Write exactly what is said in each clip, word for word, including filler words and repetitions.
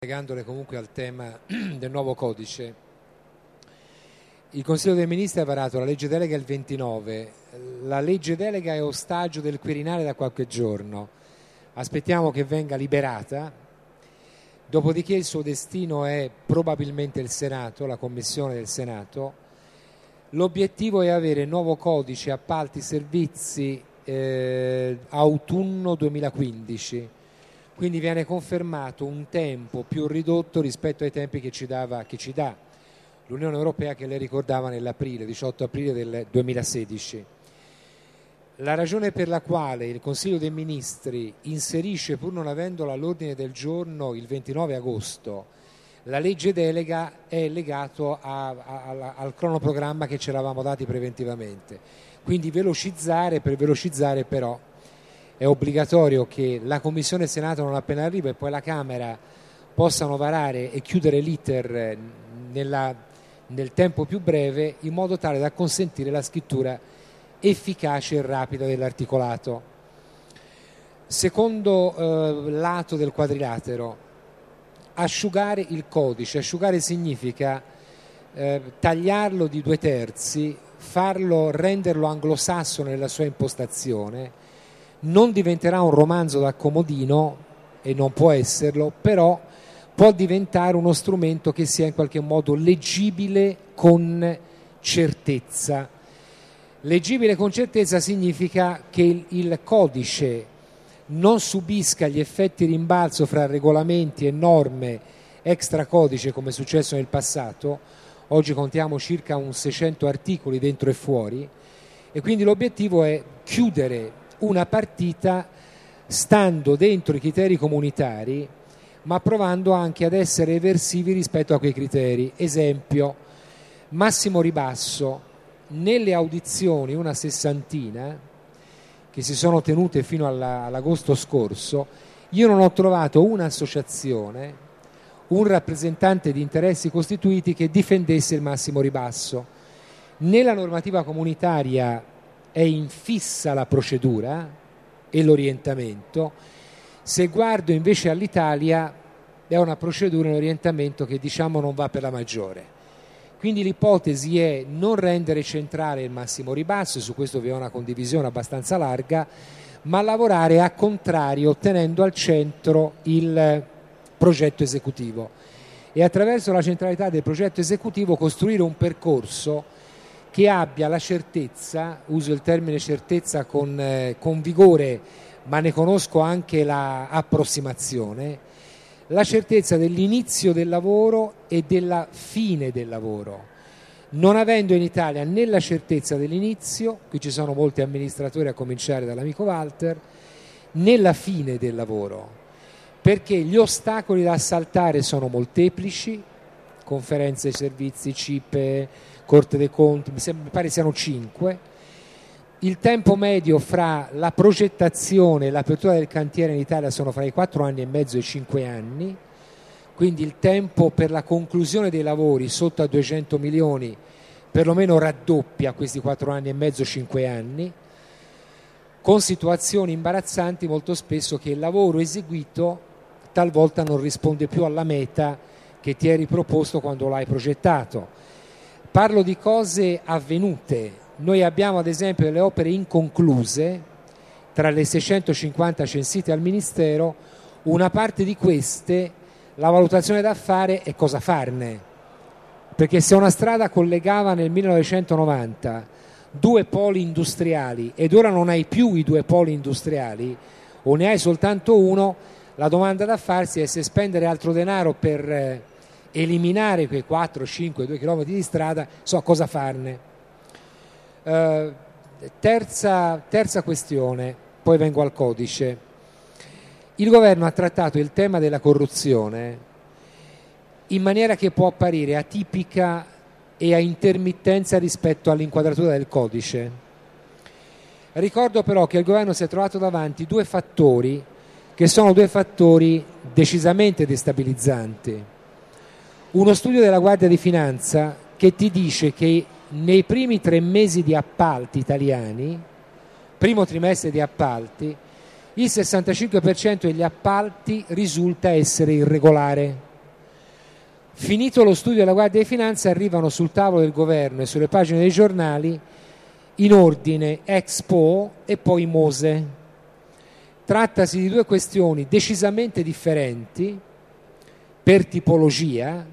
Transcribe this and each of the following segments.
Legandole comunque al tema del nuovo codice, il Consiglio dei Ministri ha varato la legge delega il ventinove, la legge delega è ostaggio del Quirinale da qualche giorno, aspettiamo che venga liberata, dopodiché il suo destino è probabilmente il Senato, la Commissione del Senato. L'obiettivo è avere nuovo codice appalti servizi eh, autunno duemilaquindici. Quindi viene confermato un tempo più ridotto rispetto ai tempi che ci dava, che ci dà l'Unione Europea, che le ricordava nell'aprile, diciotto aprile del duemilasedici. La ragione per la quale il Consiglio dei Ministri inserisce, pur non avendola all'ordine del giorno il ventinove agosto, la legge delega è legato a, a, a, al cronoprogramma che ci eravamo dati preventivamente. Quindi velocizzare, per velocizzare però è obbligatorio che la Commissione Senato non appena arriva e poi la Camera possano varare e chiudere l'iter nella, nel tempo più breve, in modo tale da consentire la scrittura efficace e rapida dell'articolato. Secondo eh, lato del quadrilatero, asciugare il codice. Asciugare significa eh, tagliarlo di due terzi, farlo, renderlo anglosassone nella sua impostazione. Non diventerà un romanzo da comodino, e non può esserlo, però può diventare uno strumento che sia in qualche modo leggibile con certezza. Leggibile con certezza significa che il, il codice non subisca gli effetti rimbalzo fra regolamenti e norme extracodice come è successo nel passato. Oggi contiamo circa un seicento articoli dentro e fuori, e quindi l'obiettivo è chiudere una partita stando dentro i criteri comunitari, ma provando anche ad essere eversivi rispetto a quei criteri. Esempio, massimo ribasso. Nelle audizioni, una sessantina che si sono tenute fino alla, all'agosto scorso, io non ho trovato un'associazione, un rappresentante di interessi costituiti che difendesse il massimo ribasso. Nella normativa comunitaria è infissa la procedura e l'orientamento. Se guardo invece all'Italia, è una procedura e un orientamento che diciamo non va per la maggiore. Quindi l'ipotesi è non rendere centrale il massimo ribasso, e su questo vi è una condivisione abbastanza larga, ma lavorare a contrario, tenendo al centro il progetto esecutivo, e attraverso la centralità del progetto esecutivo costruire un percorso che abbia la certezza, uso il termine certezza con, eh, con vigore, ma ne conosco anche la approssimazione, la certezza dell'inizio del lavoro e della fine del lavoro. Non avendo in Italia né la certezza dell'inizio, qui ci sono molti amministratori a cominciare dall'amico Walter, né la fine del lavoro, perché gli ostacoli da saltare sono molteplici, conferenze e servizi, C I P E, Corte dei Conti, mi, sembra, mi pare siano cinque. Il tempo medio fra la progettazione e l'apertura del cantiere in Italia sono fra i quattro anni e mezzo e i cinque anni, quindi il tempo per la conclusione dei lavori sotto a duecento milioni perlomeno raddoppia questi quattro anni e mezzo, cinque anni, con situazioni imbarazzanti molto spesso che il lavoro eseguito talvolta non risponde più alla meta che ti eri proposto quando l'hai progettato. Parlo di cose avvenute. Noi abbiamo ad esempio delle opere inconcluse, tra le seicentocinquanta censite al Ministero, una parte di queste, la valutazione da fare è cosa farne, perché se una strada collegava nel millenovecentonovanta due poli industriali ed ora non hai più i due poli industriali o ne hai soltanto uno, la domanda da farsi è se spendere altro denaro per eh, eliminare quei quattro, cinque, due chilometri di strada, so cosa farne. Uh, terza, terza questione, poi vengo al codice. Il governo ha trattato il tema della corruzione in maniera che può apparire atipica e a intermittenza rispetto all'inquadratura del codice. Ricordo però che il governo si è trovato davanti due fattori che sono due fattori decisamente destabilizzanti. Uno studio della Guardia di Finanza che ti dice che nei primi tre mesi di appalti italiani, primo trimestre di appalti, il sessantacinque per cento degli appalti risulta essere irregolare. Finito lo studio della Guardia di Finanza, arrivano sul tavolo del governo e sulle pagine dei giornali in ordine Expo e poi Mose. Trattasi di due questioni decisamente differenti per tipologia.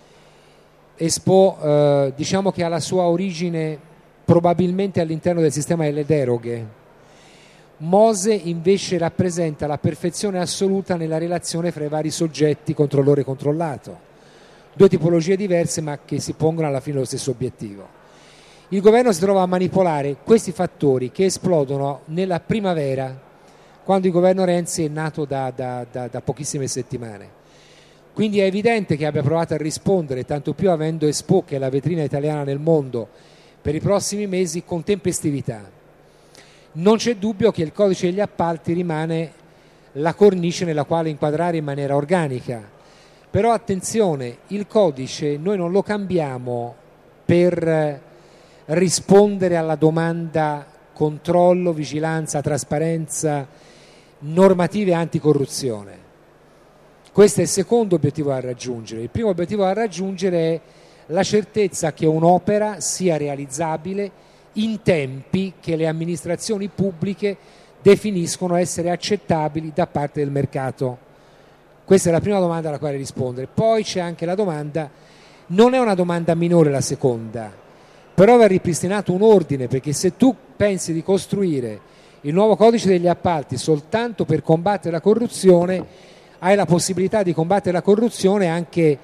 Expo eh, diciamo che ha la sua origine probabilmente all'interno del sistema delle deroghe. Mose invece rappresenta la perfezione assoluta nella relazione fra i vari soggetti controllore e controllato. Due tipologie diverse ma che si pongono alla fine lo stesso obiettivo. Il governo si trova a manipolare questi fattori che esplodono nella primavera, quando il governo Renzi è nato da, da, da, da pochissime settimane. Quindi è evidente che abbia provato a rispondere, tanto più avendo Expo, che è la vetrina italiana nel mondo, per i prossimi mesi con tempestività. Non c'è dubbio che il codice degli appalti rimane la cornice nella quale inquadrare in maniera organica. Però attenzione, il codice noi non lo cambiamo per rispondere alla domanda controllo, vigilanza, trasparenza, normative anticorruzione. Questo è il secondo obiettivo da raggiungere. Il primo obiettivo da raggiungere è la certezza che un'opera sia realizzabile in tempi che le amministrazioni pubbliche definiscono essere accettabili da parte del mercato. Questa è la prima domanda alla quale rispondere. Poi c'è anche la domanda, non è una domanda minore la seconda, però va ripristinato un ordine, perché se tu pensi di costruire il nuovo codice degli appalti soltanto per combattere la corruzione, hai la possibilità di combattere la corruzione anche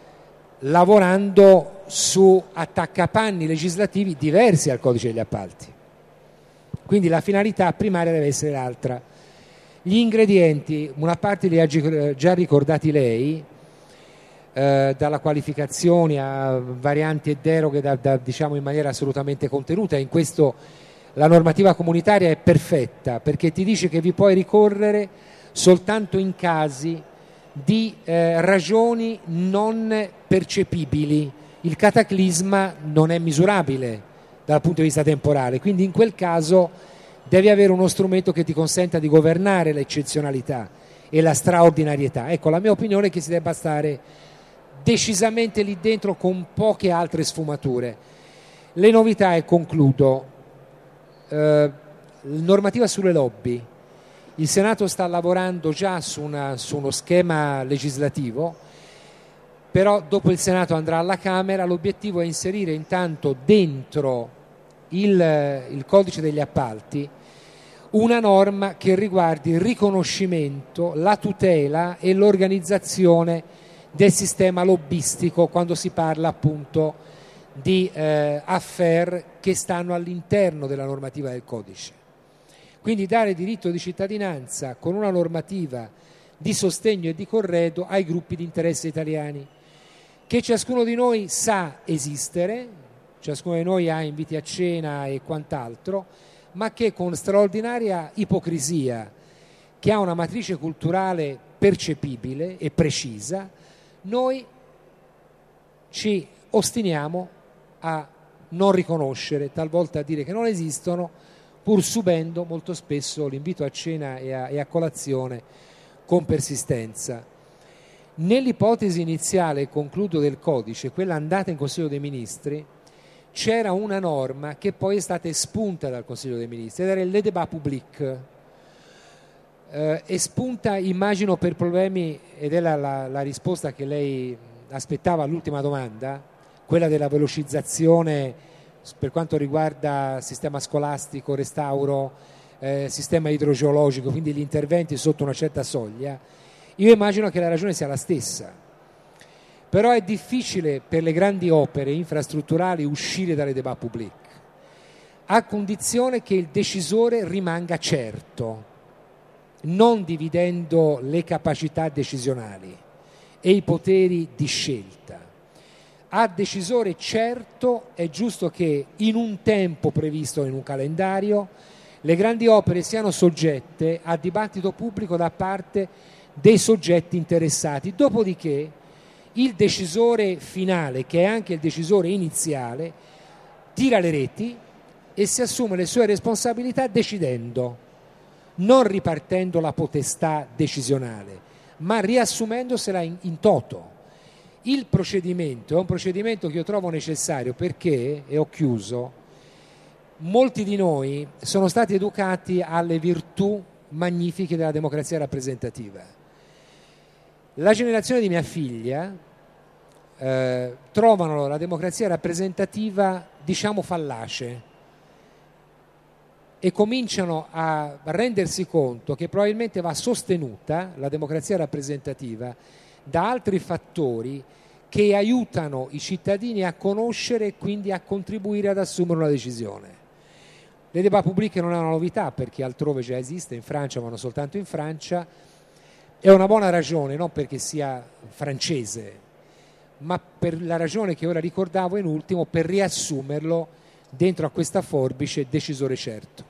lavorando su attaccapanni legislativi diversi al codice degli appalti. Quindi la finalità primaria deve essere l'altra. Gli ingredienti, una parte li ha già ricordati lei, eh, dalla qualificazione a varianti e deroghe da, da, diciamo in maniera assolutamente contenuta. In questo la normativa comunitaria è perfetta, perché ti dice che vi puoi ricorrere soltanto in casi di eh, ragioni non percepibili. Il cataclisma non è misurabile dal punto di vista temporale, quindi in quel caso devi avere uno strumento che ti consenta di governare l'eccezionalità e la straordinarietà. Ecco, la mia opinione è che si debba stare decisamente lì dentro con poche altre sfumature. Le novità, e concludo, eh, normativa sulle lobby. Il Senato sta lavorando già su, una, su uno schema legislativo, però dopo il Senato andrà alla Camera. L'obiettivo è inserire intanto dentro il, il codice degli appalti una norma che riguardi il riconoscimento, la tutela e l'organizzazione del sistema lobbistico quando si parla appunto di eh, affair che stanno all'interno della normativa del codice. Quindi dare diritto di cittadinanza con una normativa di sostegno e di corredo ai gruppi di interesse italiani, che ciascuno di noi sa esistere, ciascuno di noi ha inviti a cena e quant'altro, ma che con straordinaria ipocrisia, che ha una matrice culturale percepibile e precisa, noi ci ostiniamo a non riconoscere, talvolta a dire che non esistono, pur subendo molto spesso l'invito a cena e a, e a colazione con persistenza. Nell'ipotesi iniziale, concludo, del codice, quella andata in Consiglio dei Ministri, c'era una norma che poi è stata espunta dal Consiglio dei Ministri ed era il Le Débat Public, eh, espunta immagino per problemi, ed è la, la, la risposta che lei aspettava all'ultima domanda, quella della velocizzazione per quanto riguarda sistema scolastico, restauro, eh, sistema idrogeologico, quindi gli interventi sotto una certa soglia. Io immagino che la ragione sia la stessa. Però è difficile per le grandi opere infrastrutturali uscire dalle débat public, a condizione che il decisore rimanga certo, non dividendo le capacità decisionali e i poteri di scelta. A decisore certo è giusto che in un tempo previsto in un calendario le grandi opere siano soggette a dibattito pubblico da parte dei soggetti interessati, dopodiché il decisore finale, che è anche il decisore iniziale, tira le reti e si assume le sue responsabilità decidendo, non ripartendo la potestà decisionale, ma riassumendosela in, in toto. Il procedimento è un procedimento che io trovo necessario perché, e ho chiuso, molti di noi sono stati educati alle virtù magnifiche della democrazia rappresentativa. La generazione di mia figlia eh, trovano la democrazia rappresentativa, diciamo, fallace, e cominciano a rendersi conto che probabilmente va sostenuta la democrazia rappresentativa da altri fattori che aiutano i cittadini a conoscere e quindi a contribuire ad assumere una decisione. Le débat public non è una novità perché altrove già esiste, in Francia, ma non soltanto in Francia. È una buona ragione, non perché sia francese, ma per la ragione che ora ricordavo in ultimo, per riassumerlo dentro a questa forbice decisore certo.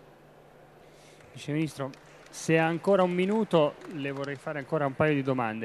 Vice Ministro, se ha ancora un minuto le vorrei fare ancora un paio di domande.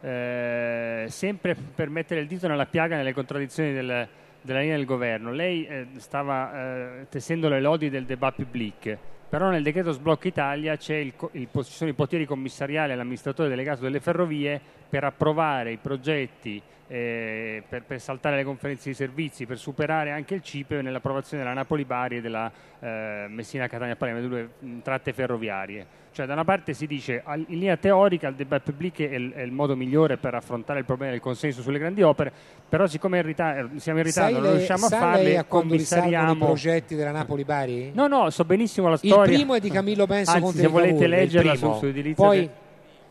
Eh, sempre per mettere il dito nella piaga nelle contraddizioni del, della linea del governo. Lei eh, stava eh, tessendo le lodi del débat public, però nel decreto Sblocca Italia c'è il, il, ci sono i poteri commissariali all'amministratore delegato delle ferrovie per approvare i progetti, eh, per, per saltare le conferenze di servizi, per superare anche il C I P E nell'approvazione della Napoli-Bari e della eh, Messina-Catania-Palermo, le due mh, tratte ferroviarie. Cioè, da una parte si dice in linea teorica il débat public è il, è il modo migliore per affrontare il problema del consenso sulle grandi opere, però siccome in rita- siamo in ritardo, sai non riusciamo a farle, a commissariamo i progetti della Napoli-Bari? No, no, so benissimo la storia. Il primo è di Camillo Benso. Anzi, Conte se volete Cavour, leggerla su, su edilizia. Poi de...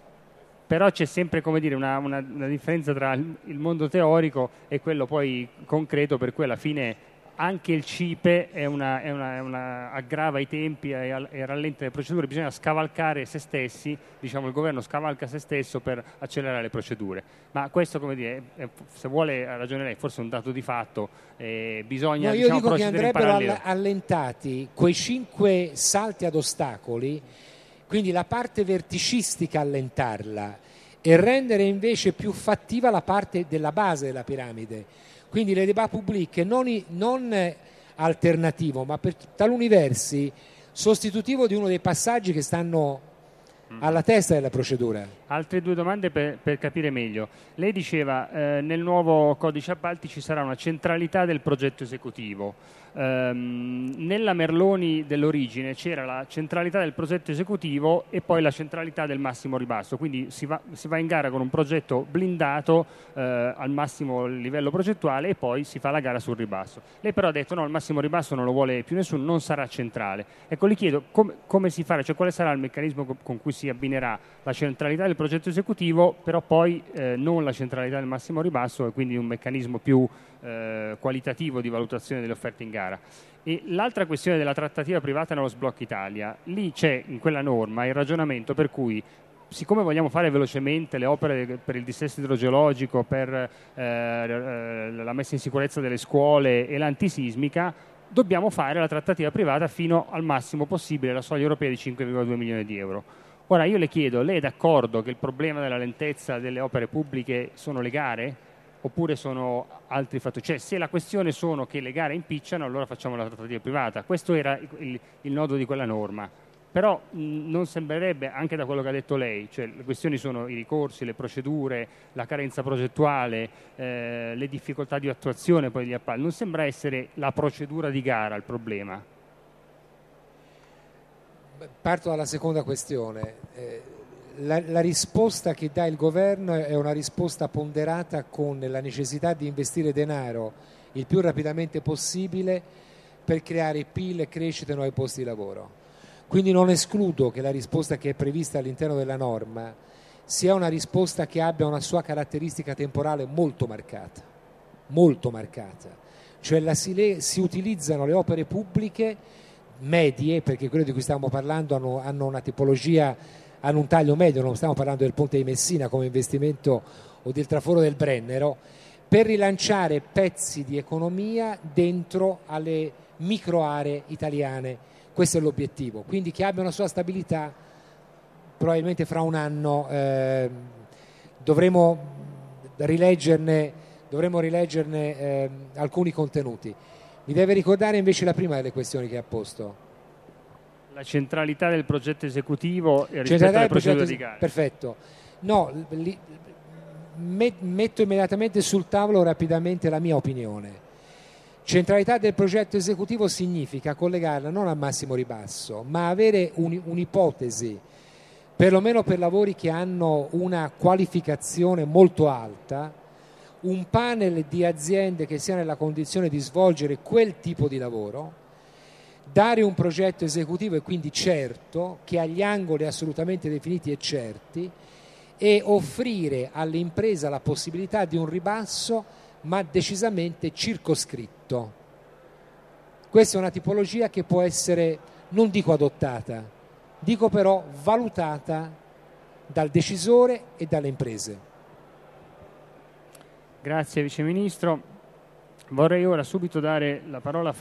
Però c'è sempre, come dire, una, una, una differenza tra il mondo teorico e quello poi concreto, per cui alla fine anche il C I P E è una, è una, è una, aggrava i tempi e, e rallenta le procedure. Bisogna scavalcare se stessi, diciamo il governo scavalca se stesso per accelerare le procedure. Ma questo, come dire, è, se vuole ha ragione lei, forse è un dato di fatto, eh, bisogna no, io diciamo, dico che andrebbero all- allentati quei cinque salti ad ostacoli, quindi la parte verticistica allentarla e rendere invece più fattiva la parte della base della piramide. Quindi le débat public non, non alternativo, ma per taluni versi sostitutivo di uno dei passaggi che stanno alla testa della procedura. Altre due domande per, per capire meglio. Lei diceva eh, nel nuovo codice appalti ci sarà una centralità del progetto esecutivo. Um, nella Merloni dell'origine c'era la centralità del progetto esecutivo e poi la centralità del massimo ribasso, quindi si va, si va in gara con un progetto blindato eh, al massimo livello progettuale e poi si fa la gara sul ribasso. Lei però ha detto no, il massimo ribasso non lo vuole più nessuno, non sarà centrale. Ecco, le chiedo com- come si farà, cioè quale sarà il meccanismo co- con cui si abbinerà la centralità del progetto esecutivo, però poi eh, non la centralità del massimo ribasso e quindi un meccanismo più eh, qualitativo di valutazione delle offerte in gara. E l'altra questione della trattativa privata nello Sblocca Italia, lì c'è in quella norma il ragionamento per cui siccome vogliamo fare velocemente le opere per il dissesto idrogeologico, per eh, la messa in sicurezza delle scuole e l'antisismica, dobbiamo fare la trattativa privata fino al massimo possibile, la soglia europea di cinque virgola due milioni di euro. Ora io le chiedo, lei è d'accordo che il problema della lentezza delle opere pubbliche sono le gare? Oppure sono altri fattori? Cioè, se la questione sono che le gare impicciano, allora facciamo la trattativa privata. Questo era il, il nodo di quella norma. Però mh, non sembrerebbe, anche da quello che ha detto lei, cioè le questioni sono i ricorsi, le procedure, la carenza progettuale, eh, le difficoltà di attuazione poi degli appalti. Non sembra essere la procedura di gara il problema. Parto dalla seconda questione. Eh, La, la risposta che dà il governo è una risposta ponderata con la necessità di investire denaro il più rapidamente possibile per creare P I L, crescita e nuovi posti di lavoro. Quindi non escludo che la risposta che è prevista all'interno della norma sia una risposta che abbia una sua caratteristica temporale molto marcata, molto marcata. Cioè la, si, le, si utilizzano le opere pubbliche medie, perché quelle di cui stiamo parlando hanno, hanno una tipologia, hanno un taglio medio, non stiamo parlando del ponte di Messina come investimento o del traforo del Brennero, per rilanciare pezzi di economia dentro alle micro aree italiane. Questo è l'obiettivo, quindi che abbia una sua stabilità. Probabilmente fra un anno eh, dovremo rileggerne, dovremo rileggerne eh, alcuni contenuti. Mi deve ricordare invece la prima delle questioni che ha posto. La centralità del progetto esecutivo e rispetto alle procedure di gara. Perfetto. No, li, metto immediatamente sul tavolo rapidamente la mia opinione. Centralità del progetto esecutivo significa collegarla non al massimo ribasso, ma avere un, un'ipotesi, perlomeno per lavori che hanno una qualificazione molto alta, un panel di aziende che sia nella condizione di svolgere quel tipo di lavoro, dare un progetto esecutivo e quindi certo, che ha gli angoli assolutamente definiti e certi, e offrire all'impresa la possibilità di un ribasso ma decisamente circoscritto. Questa è una tipologia che può essere, non dico adottata, dico però valutata dal decisore e dalle imprese. Grazie Vice Ministro. Vorrei ora subito dare la parola a